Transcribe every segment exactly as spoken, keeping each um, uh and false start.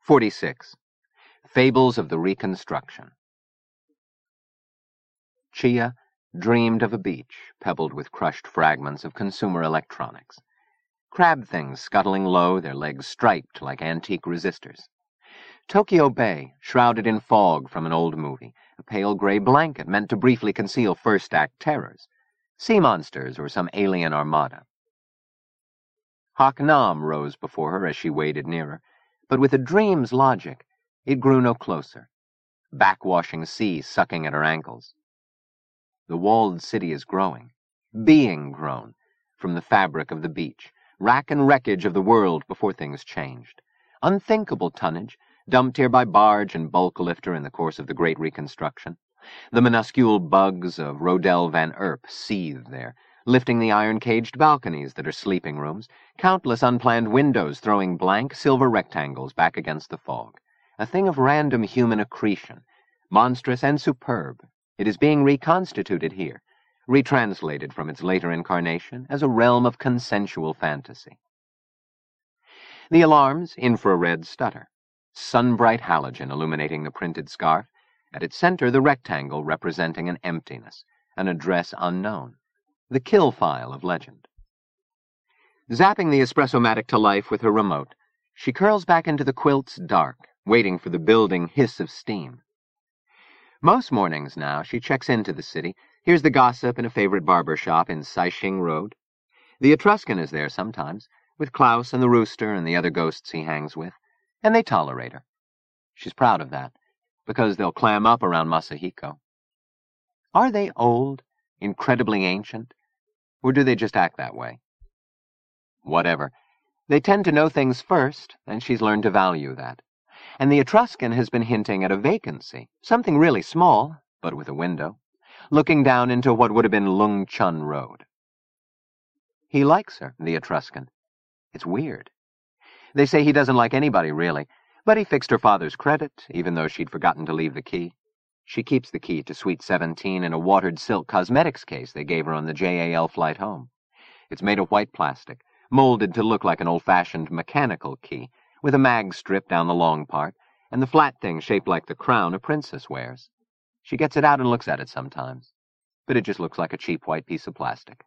forty-six. Fables of the Reconstruction. Chia dreamed of a beach pebbled with crushed fragments of consumer electronics. Crab things scuttling low, their legs striped like antique resistors. Tokyo Bay, shrouded in fog from an old movie, a pale gray blanket meant to briefly conceal first-act terrors. Sea monsters or some alien armada. Hak Nam rose before her as she waded nearer, but with a dream's logic, it grew no closer. Backwashing sea sucking at her ankles. The walled city is growing, being grown, from the fabric of the beach, rack and wreckage of the world before things changed. Unthinkable tonnage, dumped here by barge and bulk lifter in the course of the Great Reconstruction. The minuscule bugs of Rodel Van Erp seethe there, lifting the iron-caged balconies that are sleeping rooms, countless unplanned windows throwing blank silver rectangles back against the fog. A thing of random human accretion, monstrous and superb. It is being reconstituted here, retranslated from its later incarnation as a realm of consensual fantasy. The alarms, infrared stutter. Sun-bright halogen illuminating the printed scarf. At its center, the rectangle representing an emptiness, an address unknown. The kill file of legend. Zapping the espresso-matic to life with her remote, she curls back into the quilt's dark, waiting for the building hiss of steam. Most mornings now, she checks into the city, hears the gossip in a favorite barber shop in Saixing Road. The Etruscan is there sometimes, with Klaus and the rooster and the other ghosts he hangs with, and they tolerate her. She's proud of that, because they'll clam up around Masahiko. Are they old, incredibly ancient, or do they just act that way? Whatever. They tend to know things first, and she's learned to value that. And the Etruscan has been hinting at a vacancy, something really small, but with a window, looking down into what would have been Lung Chun Road. He likes her, the Etruscan. It's weird. They say he doesn't like anybody, really, but he fixed her father's credit, even though she'd forgotten to leave the key. She keeps the key to Suite seventeen in a watered silk cosmetics case they gave her on the J A L flight home. It's made of white plastic, molded to look like an old-fashioned mechanical key, with a mag strip down the long part, and the flat thing shaped like the crown a princess wears. She gets it out and looks at it sometimes, but it just looks like a cheap white piece of plastic.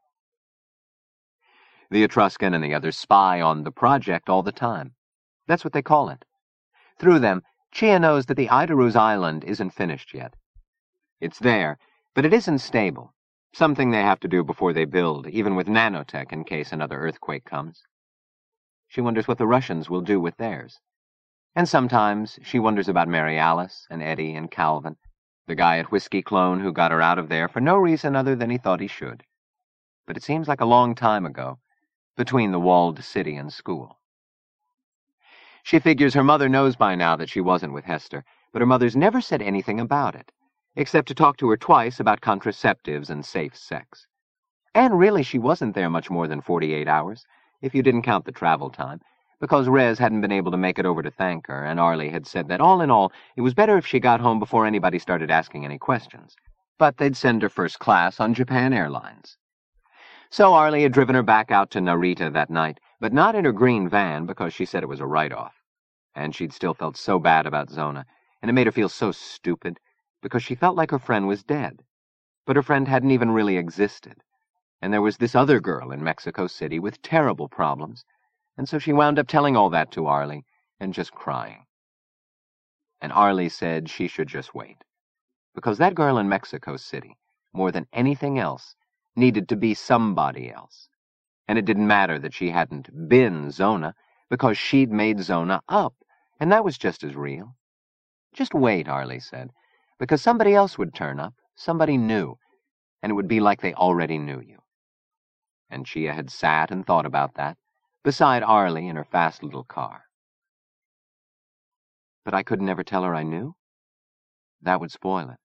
The Etruscan and the others spy on the project all the time. That's what they call it. Through them, Chia knows that the Idarus Island isn't finished yet. It's there, but it isn't stable. Something they have to do before they build, even with nanotech in case another earthquake comes. She wonders what the Russians will do with theirs. And sometimes she wonders about Mary Alice and Eddie and Calvin, the guy at Whiskey Clone who got her out of there for no reason other than he thought he should. But it seems like a long time ago, between the walled city and school. She figures her mother knows by now that she wasn't with Hester, but her mother's never said anything about it, except to talk to her twice about contraceptives and safe sex. And really she wasn't there much more than forty-eight hours, if you didn't count the travel time, because Rez hadn't been able to make it over to thank her, and Arlie had said that all in all, it was better if she got home before anybody started asking any questions. But they'd send her first class on Japan Airlines. So Arlie had driven her back out to Narita that night, but not in her green van because she said it was a write-off. And she'd still felt so bad about Zona, and it made her feel so stupid, because she felt like her friend was dead. But her friend hadn't even really existed. And there was this other girl in Mexico City with terrible problems, and so she wound up telling all that to Arlie, and just crying. And Arlie said she should just wait, because that girl in Mexico City, more than anything else, needed to be somebody else. And it didn't matter that she hadn't been Zona, because she'd made Zona up, and that was just as real. Just wait, Arlie said, because somebody else would turn up, somebody new, and it would be like they already knew you. And Chia had sat and thought about that, beside Arlie in her fast little car. But I could never tell her I knew? That would spoil it.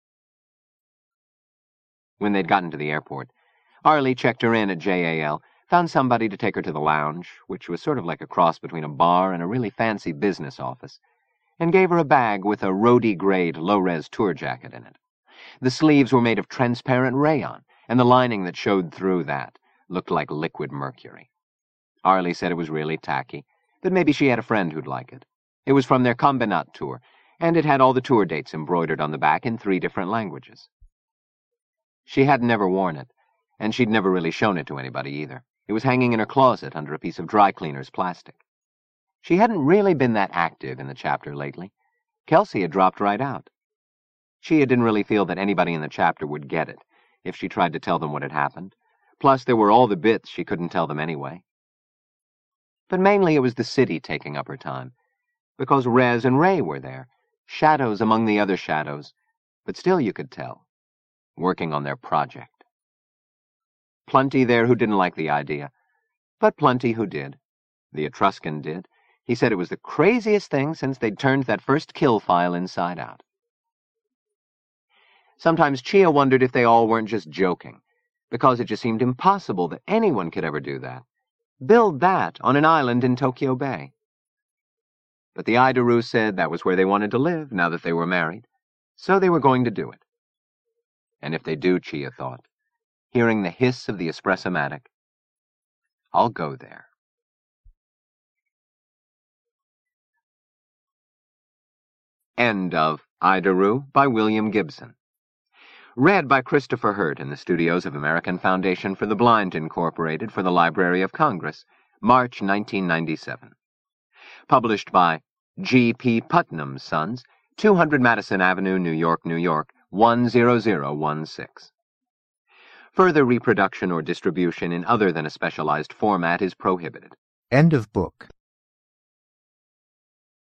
When they'd gotten to the airport, Arlie checked her in at J A L, found somebody to take her to the lounge, which was sort of like a cross between a bar and a really fancy business office, and gave her a bag with a roadie-grade low-res tour jacket in it. The sleeves were made of transparent rayon, and the lining that showed through that looked like liquid mercury. Arlie said it was really tacky, but maybe she had a friend who'd like it. It was from their Combinat tour, and it had all the tour dates embroidered on the back in three different languages. She hadn't ever worn it, and she'd never really shown it to anybody either. It was hanging in her closet under a piece of dry cleaner's plastic. She hadn't really been that active in the chapter lately. Kelsey had dropped right out. She didn't really feel that anybody in the chapter would get it if she tried to tell them what had happened. Plus, there were all the bits she couldn't tell them anyway. But mainly it was the city taking up her time, because Rez and Ray were there, shadows among the other shadows, but still you could tell, working on their project. Plenty there who didn't like the idea, but plenty who did. The Etruscan did. He said it was the craziest thing since they'd turned that first kill file inside out. Sometimes Chia wondered if they all weren't just joking, because it just seemed impossible that anyone could ever do that. Build that on an island in Tokyo Bay. But the Idaru said that was where they wanted to live now that they were married, so they were going to do it. And if they do, Chia thought, hearing the hiss of the espresso-matic, I'll go there. End of Idaru by William Gibson. Read by Christopher Hurt in the studios of American Foundation for the Blind, Incorporated, for the Library of Congress, March nineteen ninety-seven. Published by G P Putnam Sons, two hundred Madison Avenue, New York, New York, one zero zero one six. Further reproduction or distribution in other than a specialized format is prohibited. End of book.